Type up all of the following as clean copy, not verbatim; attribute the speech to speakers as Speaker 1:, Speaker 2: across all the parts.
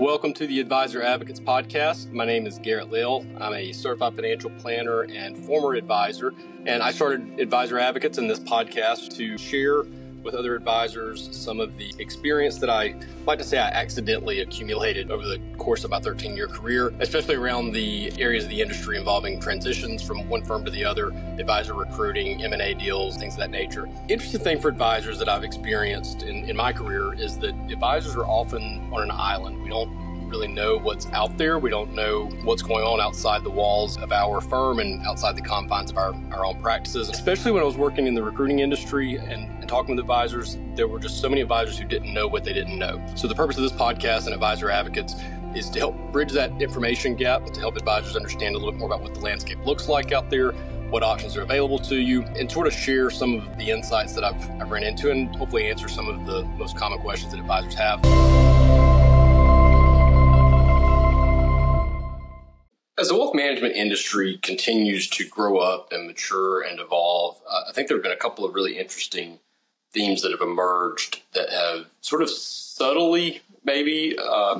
Speaker 1: Welcome to the Advisor Advocates Podcast. My name is Garrett Lill. I'm a certified financial planner and former advisor, and I started Advisor Advocates in this podcast to share with other advisors some of the experience that I like to say I accidentally accumulated over the course of my 13-year career, especially around the areas of the industry involving transitions from one firm to the other, advisor recruiting, M&A deals, things of that nature. Interesting thing for advisors that I've experienced in my career is that advisors are often on an island. We don't really know what's out there. We don't know what's going on outside the walls of our firm and outside the confines of our own practices. Especially when I was working in the recruiting industry and talking with advisors, there were just so many advisors who didn't know what they didn't know. So the purpose of this podcast and Advisor Advocates is to help bridge that information gap, to help advisors understand a little bit more about what the landscape looks like out there, what options are available to you, and sort of share some of the insights that I've run into and hopefully answer some of the most common questions that advisors have. As the wealth management industry continues to grow up and mature and evolve, I think there have been a couple of really interesting themes that have emerged that have sort of subtly maybe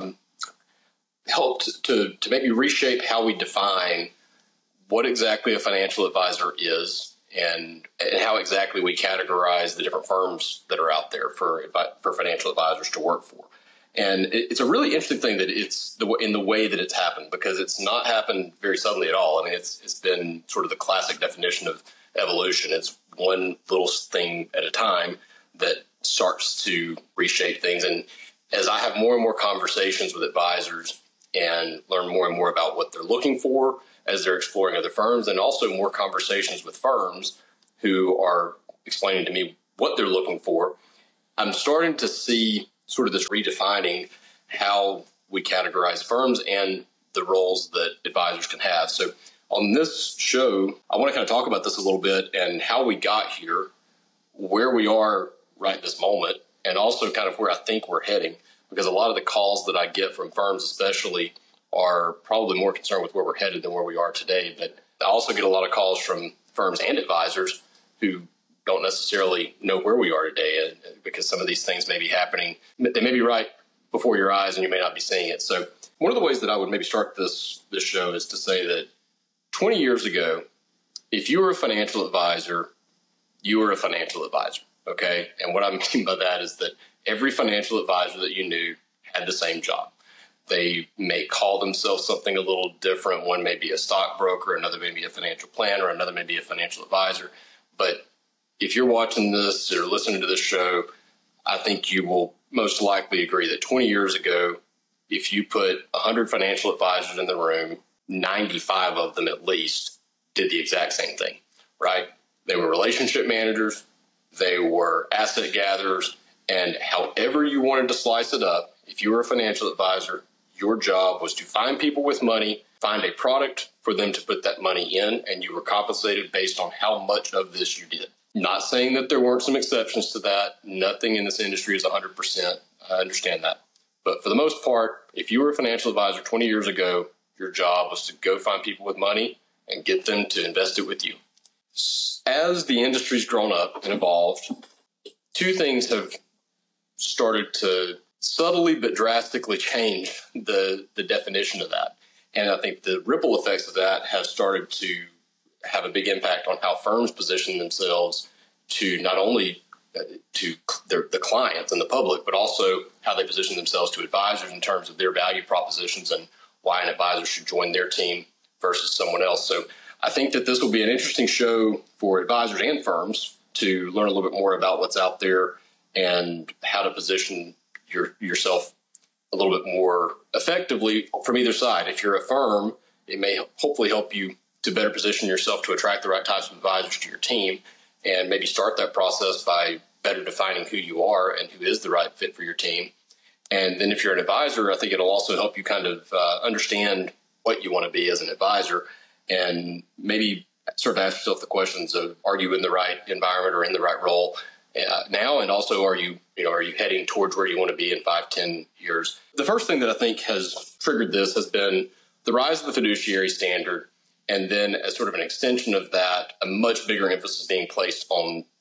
Speaker 1: helped to maybe reshape how we define what exactly a financial advisor is and how exactly we categorize the different firms that are out there for financial advisors to work for. And it's a really interesting thing that it's in the way that it's happened, because it's not happened very suddenly at all. I mean, it's been sort of the classic definition of evolution. It's one little thing at a time that starts to reshape things. And as I have more and more conversations with advisors and learn more and more about what they're looking for as they're exploring other firms, and also more conversations with firms who are explaining to me what they're looking for, I'm starting to see sort of this redefining how we categorize firms and the roles that advisors can have. So on this show, I want to kind of talk about this a little bit and how we got here, where we are right this moment, and also kind of where I think we're heading, because a lot of the calls that I get from firms especially are probably more concerned with where we're headed than where we are today. But I also get a lot of calls from firms and advisors who don't necessarily know where we are today, because some of these things may be happening. They may be right before your eyes and you may not be seeing it. So one of the ways that I would maybe start this show is to say that 20 years ago, if you were a financial advisor, you were a financial advisor, okay? And what I mean by that is that every financial advisor that you knew had the same job. They may call themselves something a little different. One may be a stockbroker, another may be a financial planner, another may be a financial advisor. But if you're watching this or listening to this show, I think you will most likely agree that 20 years ago, if you put 100 financial advisors in the room, 95 of them at least did the exact same thing, right? They were relationship managers, they were asset gatherers, and however you wanted to slice it up, if you were a financial advisor, your job was to find people with money, find a product for them to put that money in, and you were compensated based on how much of this you did. Not saying that there weren't some exceptions to that. Nothing in this industry is 100%. I understand that. But for the most part, if you were a financial advisor 20 years ago, your job was to go find people with money and get them to invest it with you. As the industry's grown up and evolved, two things have started to subtly but drastically change the definition of that. And I think the ripple effects of that have started to have a big impact on how firms position themselves to not only to the clients and the public, but also how they position themselves to advisors in terms of their value propositions and why an advisor should join their team versus someone else. So I think that this will be an interesting show for advisors and firms to learn a little bit more about what's out there and how to position yourself a little bit more effectively from either side. If you're a firm, it may hopefully help you to better position yourself to attract the right types of advisors to your team, and maybe start that process by better defining who you are and who is the right fit for your team. And then if you're an advisor, I think it'll also help you kind of understand what you want to be as an advisor, and maybe sort of ask yourself the questions of, are you in the right environment or in the right role now? And also, are you heading towards where you want to be in 5-10 years? The first thing that I think has triggered this has been the rise of the fiduciary standard. And then as sort of an extension of that, a much bigger emphasis being placed on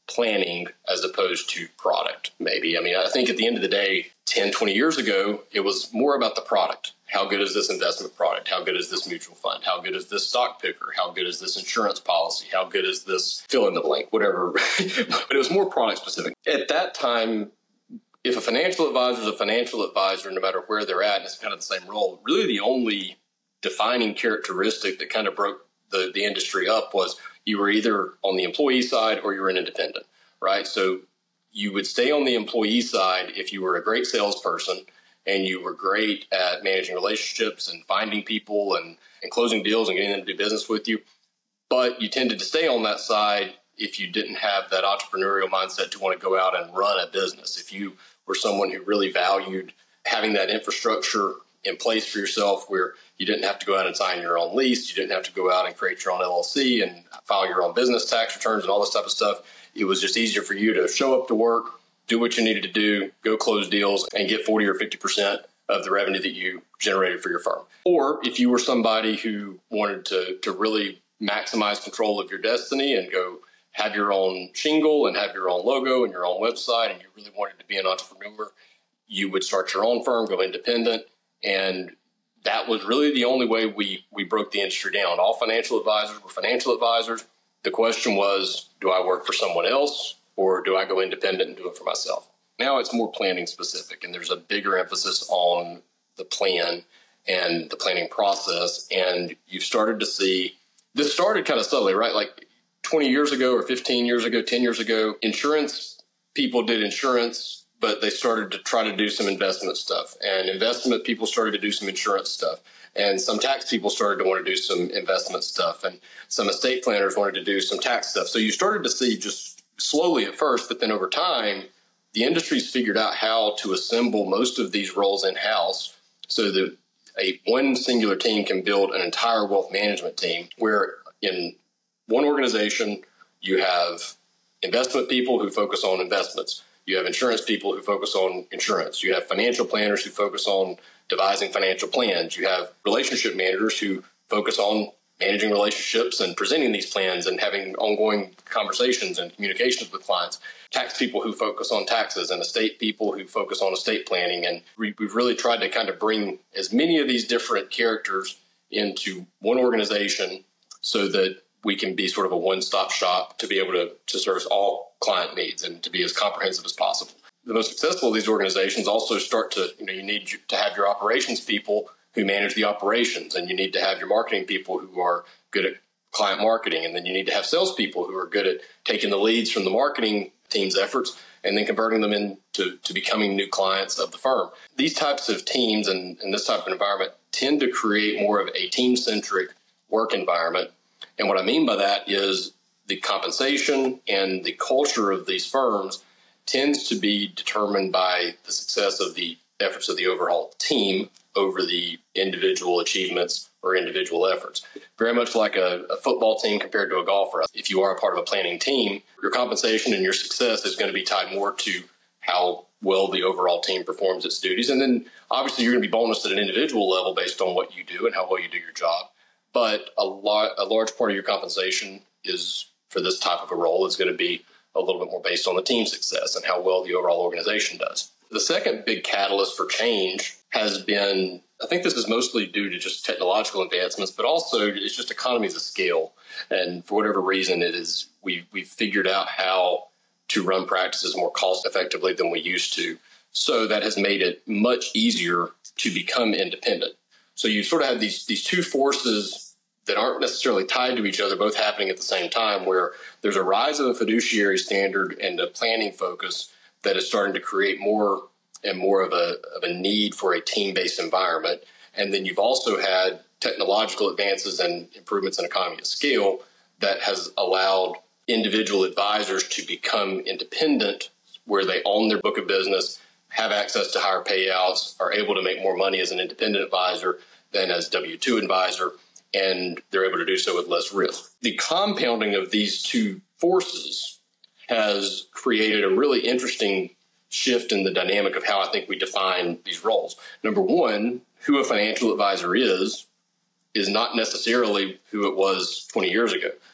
Speaker 1: planning as opposed to product, maybe. I mean, I think at the end of the day, 10, 20 years ago, it was more about the product. How good is this investment product? How good is this mutual fund? How good is this stock picker? How good is this insurance policy? How good is this fill in the blank, whatever. But it was more product specific. At that time, if a financial advisor is a financial advisor, no matter where they're at, and it's kind of the same role, really the only defining characteristic that kind of broke the industry up was you were either on the employee side or you were an independent, right? So you would stay on the employee side if you were a great salesperson and you were great at managing relationships and finding people and closing deals and getting them to do business with you. But you tended to stay on that side if you didn't have that entrepreneurial mindset to want to go out and run a business. If you were someone who really valued having that infrastructure in place for yourself where you didn't have to go out and sign your own lease, you didn't have to go out and create your own LLC and file your own business tax returns and all this type of stuff. It was just easier for you to show up to work, do what you needed to do, go close deals, and get 40 or 50% of the revenue that you generated for your firm. Or if you were somebody who wanted to really maximize control of your destiny and go have your own shingle and have your own logo and your own website, and you really wanted to be an entrepreneur, you would start your own firm, go independent. And that was really the only way we broke the industry down. All financial advisors were financial advisors. The question was, do I work for someone else or do I go independent and do it for myself? Now it's more planning specific, and there's a bigger emphasis on the plan and the planning process. And you've started to see, this started kind of subtly, right? Like 20 years ago or 15 years ago, 10 years ago, insurance people did insurance, but they started to try to do some investment stuff, and investment people started to do some insurance stuff, and some tax people started to want to do some investment stuff, and some estate planners wanted to do some tax stuff. So you started to see, just slowly at first, but then over time, the industry's figured out how to assemble most of these roles in-house so that one singular team can build an entire wealth management team, where in one organization you have investment people who focus on investments. You have insurance people who focus on insurance. You have financial planners who focus on devising financial plans. You have relationship managers who focus on managing relationships and presenting these plans and having ongoing conversations and communications with clients. Tax people who focus on taxes, and estate people who focus on estate planning. And we've really tried to kind of bring as many of these different characters into one organization so that we can be sort of a one-stop shop to be able to service all client needs and to be as comprehensive as possible. The most successful of these organizations also start to, you need to have your operations people who manage the operations, and you need to have your marketing people who are good at client marketing, and then you need to have salespeople who are good at taking the leads from the marketing team's efforts and then converting them into becoming new clients of the firm. These types of teams and this type of environment tend to create more of a team-centric work environment. And what I mean by that is the compensation and the culture of these firms tends to be determined by the success of the efforts of the overall team over the individual achievements or individual efforts. Very much like a football team compared to a golfer. If you are a part of a planning team, your compensation and your success is going to be tied more to how well the overall team performs its duties. And then obviously you're going to be bonused at an individual level based on what you do and how well you do your job. But a large part of your compensation is, for this type of a role, is going to be a little bit more based on the team success and how well the overall organization does. The second big catalyst for change has been, I think this is mostly due to just technological advancements, but also it's just economies of scale. And for whatever reason, it is we've figured out how to run practices more cost effectively than we used to. So that has made it much easier to become independent. So you sort of have these two forces that aren't necessarily tied to each other, both happening at the same time, where there's a rise of a fiduciary standard and a planning focus that is starting to create more and more of a need for a team-based environment. And then you've also had technological advances and improvements in economy of scale that has allowed individual advisors to become independent, where they own their book of business, have access to higher payouts, are able to make more money as an independent advisor than as W-2 advisor, and they're able to do so with less risk. The compounding of these two forces has created a really interesting shift in the dynamic of how I think we define these roles. Number one, who a financial advisor is not necessarily who it was 20 years ago.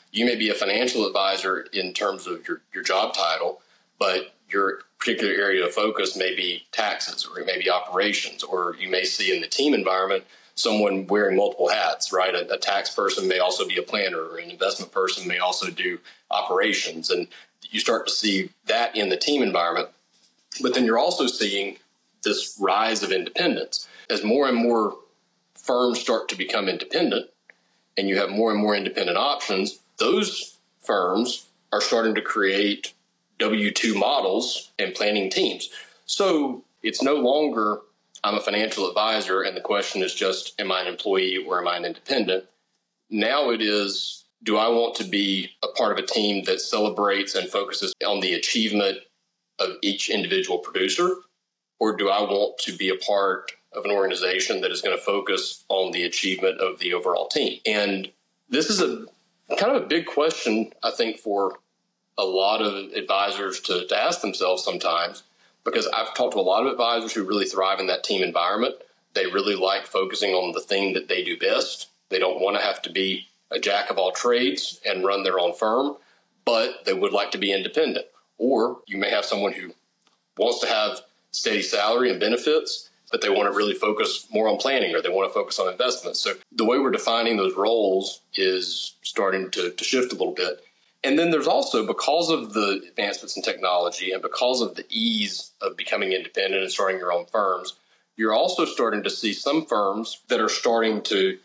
Speaker 1: You may be a financial advisor in terms of your job title, but your particular area of focus may be taxes, or it may be operations, or you may see in the team environment someone wearing multiple hats, right? A tax person may also be a planner, or an investment person may also do operations. And you start to see that in the team environment. But then you're also seeing this rise of independence. As more and more firms start to become independent and you have more and more independent options, those firms are starting to create W-2 models and planning teams. So it's no longer, I'm a financial advisor, and the question is just, am I an employee or am I an independent? Now it is, do I want to be a part of a team that celebrates and focuses on the achievement of each individual producer? Or do I want to be a part of an organization that is going to focus on the achievement of the overall team? And this is a kind of a big question, I think, for a lot of advisors to ask themselves sometimes, because I've talked to a lot of advisors who really thrive in that team environment. They really like focusing on the thing that they do best. They don't want to have to be a jack of all trades and run their own firm, but they would like to be independent. Or you may have someone who wants to have steady salary and benefits, but they want to really focus more on planning, or they want to focus on investments. So the way we're defining those roles is starting to shift a little bit. And then there's also, because of the advancements in technology and because of the ease of becoming independent and starting your own firms, you're also starting to see some firms that are starting to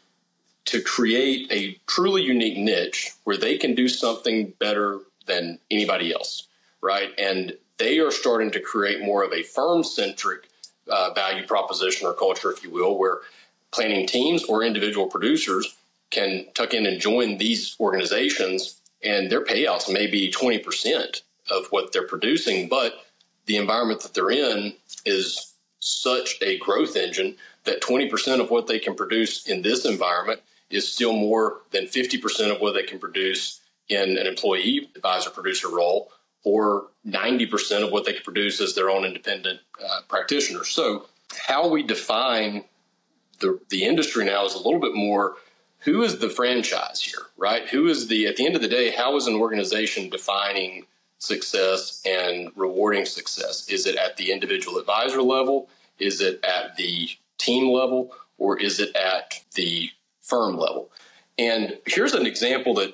Speaker 1: create a truly unique niche where they can do something better than anybody else, right? And they are starting to create more of a firm-centric value proposition or culture, if you will, where planning teams or individual producers can tuck in and join these organizations, and their payouts may be 20% of what they're producing, but the environment that they're in is such a growth engine that 20% of what they can produce in this environment is still more than 50% of what they can produce in an employee advisor-producer role, or 90% of what they can produce as their own independent practitioner. So how we define the industry now is a little bit more, who is the franchise here, right? Who is at the end of the day, how is an organization defining success and rewarding success? Is it at the individual advisor level? Is it at the team level? Or is it at the firm level? And here's an example that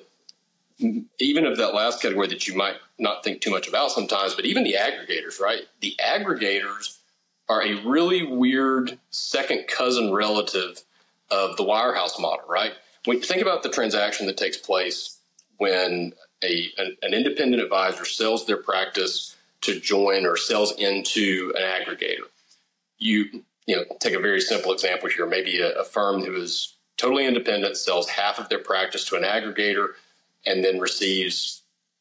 Speaker 1: even of that last category that you might not think too much about sometimes, but even the aggregators, right? The aggregators are a really weird second cousin relative of the wirehouse model, right? When you think about the transaction that takes place when an independent advisor sells their practice to join or sells into an aggregator, you take a very simple example here. Maybe a firm who is totally independent sells half of their practice to an aggregator and then receives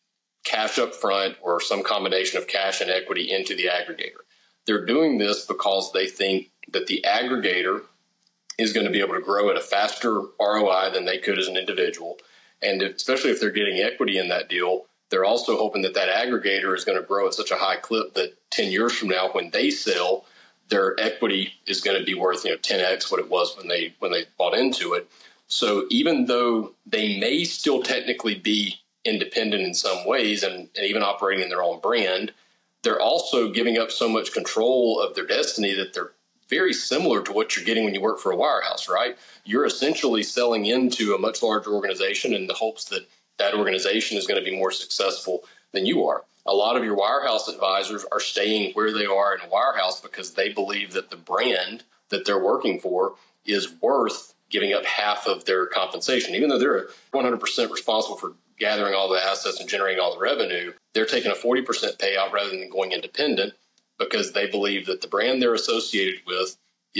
Speaker 1: cash up front or some combination of cash and equity into the aggregator. They're doing this because they think that the aggregator is going to be able to grow at a faster ROI than they could as an individual. And especially if they're getting equity in that deal, they're also hoping that that aggregator is going to grow at such a high clip that 10 years from now, when they sell, their equity is going to be worth 10x what it was when they bought into it. So even though they may still technically be independent in some ways and even operating in their own brand, they're also giving up so much control of their destiny that they're very similar to what you're getting when you work for a wirehouse, right? You're essentially selling into a much larger organization in the hopes that that organization is going to be more successful than you are. A lot of your wirehouse advisors are staying where they are in a wirehouse because they believe that the brand that they're working for is worth giving up half of their compensation. Even though they're 100% responsible for gathering all the assets and generating all the revenue, they're taking a 40% payout rather than going independent because they believe that the brand they're associated with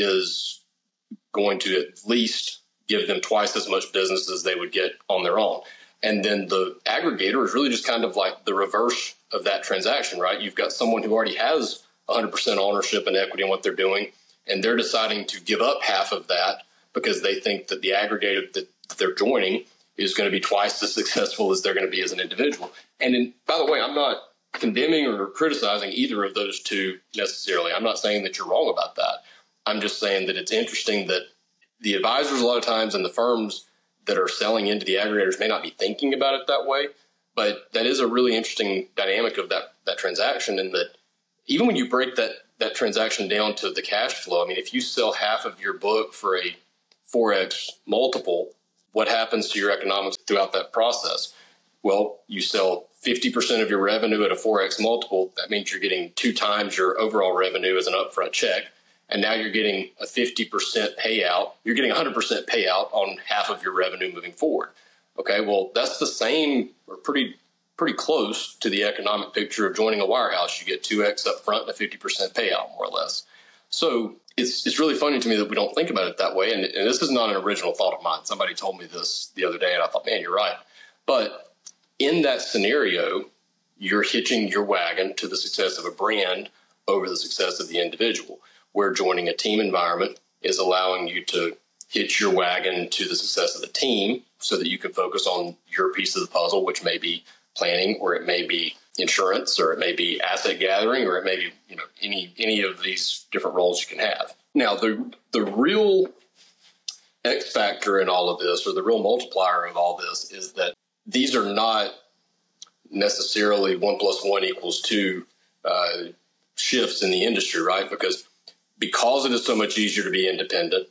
Speaker 1: is going to at least give them twice as much business as they would get on their own. And then the aggregator is really just kind of like the reverse of that transaction, right? You've got someone who already has 100% ownership and equity in what they're doing, and they're deciding to give up half of that because they think that the aggregator that they're joining is going to be twice as successful as they're going to be as an individual. And by the way, I'm not condemning or criticizing either of those two necessarily. I'm not saying that you're wrong about that. I'm just saying that it's interesting that the advisors a lot of times and the firms, that are selling into the aggregators may not be thinking about it that way. But that is a really interesting dynamic of that transaction, in that even when you break that transaction down to the cash flow, I mean, if you sell half of your book for a 4x multiple, what happens to your economics throughout that process? Well, you sell 50% of your revenue at a 4x multiple. That means you're getting 2 times your overall revenue as an upfront check. And now you're getting a 50% payout. You're getting 100% payout on half of your revenue moving forward. Okay, well, that's the same or pretty close to the economic picture of joining a wirehouse. You get 2x up front and a 50% payout, more or less. So it's really funny to me that we don't think about it that way. And this is not an original thought of mine. Somebody told me this the other day, and I thought, man, you're right. But in that scenario, you're hitching your wagon to the success of a brand over the success of the individual, where joining a team environment is allowing you to hitch your wagon to the success of the team so that you can focus on your piece of the puzzle, which may be planning, or it may be insurance, or it may be asset gathering, or it may be, any of these different roles you can have. Now, the real X factor in all of this, or the real multiplier of all this, is that these are not necessarily 1 + 1 = 2 shifts in the industry, right? Because it is so much easier to be independent,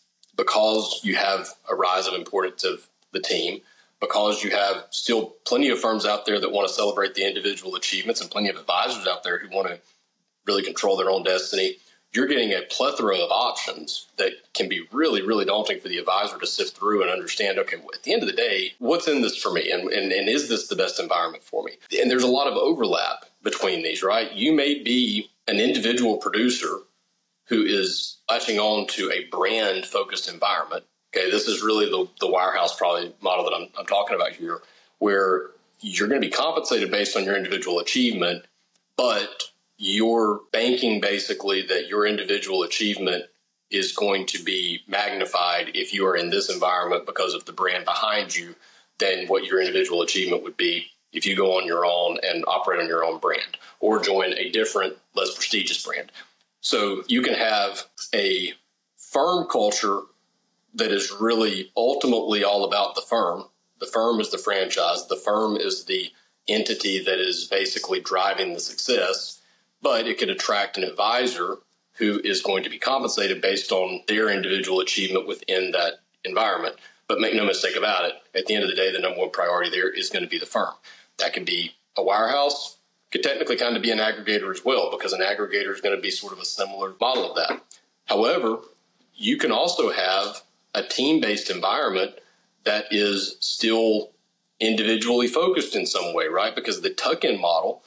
Speaker 1: because you have a rise of importance of the team, because you have still plenty of firms out there that want to celebrate the individual achievements, and plenty of advisors out there who want to really control their own destiny, you're getting a plethora of options that can be really, really daunting for the advisor to sift through and understand, okay, at the end of the day, what's in this for me? And is this the best environment for me? And there's a lot of overlap between these, right? You may be an individual producer who is latching on to a brand-focused environment. Okay, this is really the wirehouse probably model that I'm talking about here, where you're going to be compensated based on your individual achievement, but you're banking basically that your individual achievement is going to be magnified if you are in this environment because of the brand behind you than what your individual achievement would be if you go on your own and operate on your own brand or join a different, less prestigious brand. So you can have a firm culture that is really ultimately all about the firm. The firm is the franchise. The firm is the entity that is basically driving the success, but it could attract an advisor who is going to be compensated based on their individual achievement within that environment. But make no mistake about it, at the end of the day, the number one priority there is going to be the firm. That can be a wirehouse, could technically kind of be an aggregator as well, because an aggregator is going to be sort of a similar model of that. However, you can also have a team-based environment that is still individually focused in some way, right? Because the tuck-in model,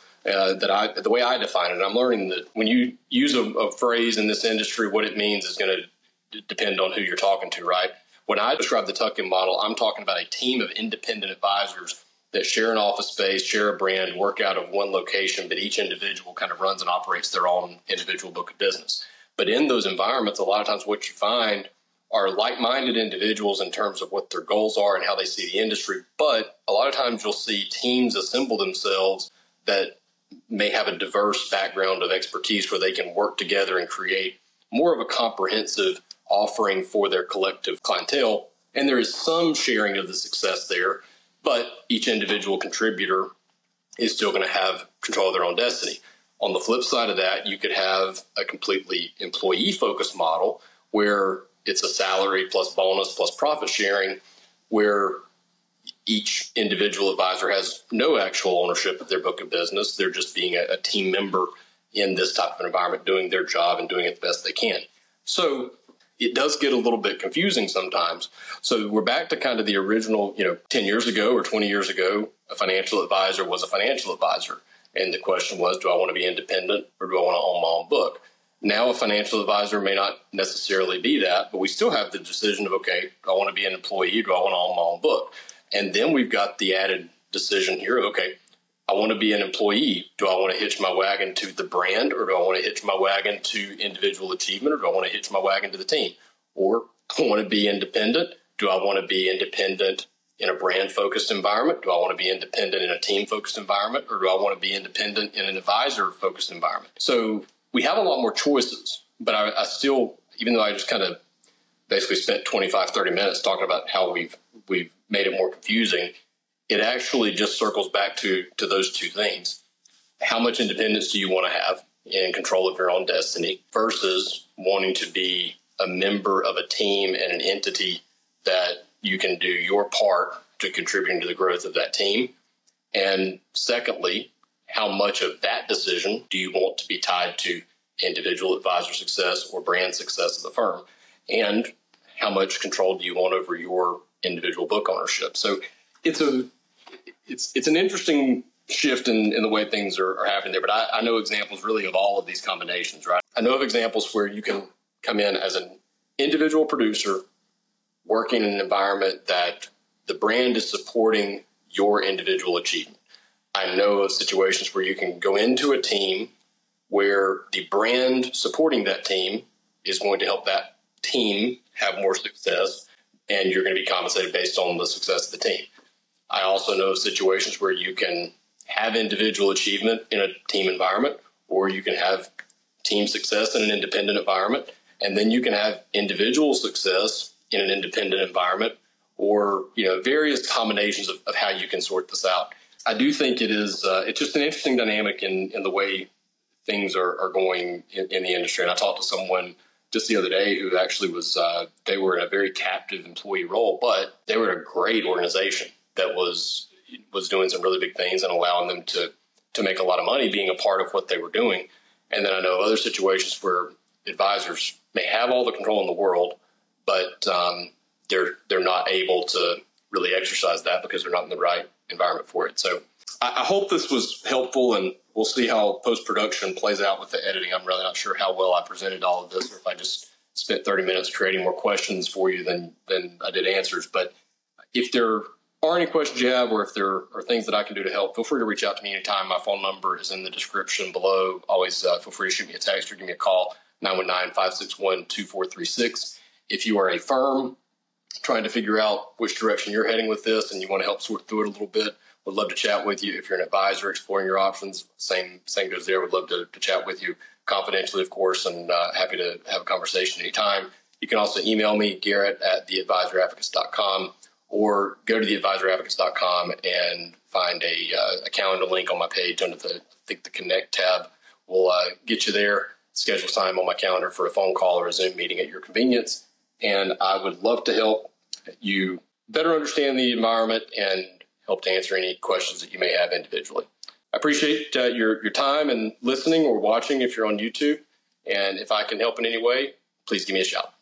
Speaker 1: the way I define it, I'm learning that when you use a phrase in this industry, what it means is going to depend on who you're talking to, right? When I describe the tuck-in model, I'm talking about a team of independent advisors that share an office space, share a brand, work out of one location, but each individual kind of runs and operates their own individual book of business. But in those environments, a lot of times what you find are like-minded individuals in terms of what their goals are and how they see the industry. But a lot of times you'll see teams assemble themselves that may have a diverse background of expertise where they can work together and create more of a comprehensive offering for their collective clientele. And there is some sharing of the success there, but each individual contributor is still going to have control of their own destiny. On the flip side of that, you could have a completely employee-focused model where it's a salary plus bonus plus profit sharing, where each individual advisor has no actual ownership of their book of business. They're just being a team member in this type of environment, doing their job and doing it the best they can. So it does get a little bit confusing sometimes. So we're back to kind of the original, 10 years ago or 20 years ago, a financial advisor was a financial advisor. And the question was, do I want to be independent or do I want to own my own book? Now a financial advisor may not necessarily be that, but we still have the decision of, okay, do I want to be an employee? Do I want to own my own book? And then we've got the added decision here, okay, I want to be an employee. Do I want to hitch my wagon to the brand, or do I want to hitch my wagon to individual achievement, or do I want to hitch my wagon to the team? Or do I want to be independent? Do I want to be independent in a brand-focused environment? Do I want to be independent in a team-focused environment, or do I want to be independent in an advisor-focused environment? So we have a lot more choices, but I still, even though I just kind of basically spent 25, 30 minutes talking about how we've made it more confusing. It actually just circles back to those two things. How much independence do you want to have in control of your own destiny versus wanting to be a member of a team and an entity that you can do your part to contributing to the growth of that team? And secondly, how much of that decision do you want to be tied to individual advisor success or brand success of the firm? And how much control do you want over your individual book ownership? So it's an interesting shift in the way things are happening there. But I know examples really of all of these combinations, right? I know of examples where you can come in as an individual producer working in an environment that the brand is supporting your individual achievement. I know of situations where you can go into a team where the brand supporting that team is going to help that team have more success, and you're going to be compensated based on the success of the team. I also know of situations where you can have individual achievement in a team environment, or you can have team success in an independent environment, and then you can have individual success in an independent environment, or various combinations of how you can sort this out. I do think it is it's just an interesting dynamic in the way things are going in the industry. And I talked to someone just the other day who actually was they were in a very captive employee role, but they were in a great organization that was doing some really big things and allowing them to make a lot of money being a part of what they were doing. And then I know other situations where advisors may have all the control in the world, but they're not able to really exercise that because they're not in the right environment for it. So I hope this was helpful, and we'll see how post-production plays out with the editing. I'm really not sure how well I presented all of this, or if I just spent 30 minutes creating more questions for you than I did answers. But if there are any questions you have, or if there are things that I can do to help, feel free to reach out to me anytime. My phone number is in the description below. Always feel free to shoot me a text or give me a call, 919-561-2436. If you are a firm trying to figure out which direction you're heading with this and you want to help sort through it a little bit, would love to chat with you. If you're an advisor exploring your options, same goes there. Would love to chat with you confidentially, of course, and happy to have a conversation anytime. You can also email me, Garrett@theadvisoradvocates.com, or go to theadvisoradvocates.com and find a calendar link on my page under the Connect tab. We'll get you there, schedule time on my calendar for a phone call or a Zoom meeting at your convenience. And I would love to help you better understand the environment and help to answer any questions that you may have individually. I appreciate your time and listening or watching if you're on YouTube. And if I can help in any way, please give me a shout.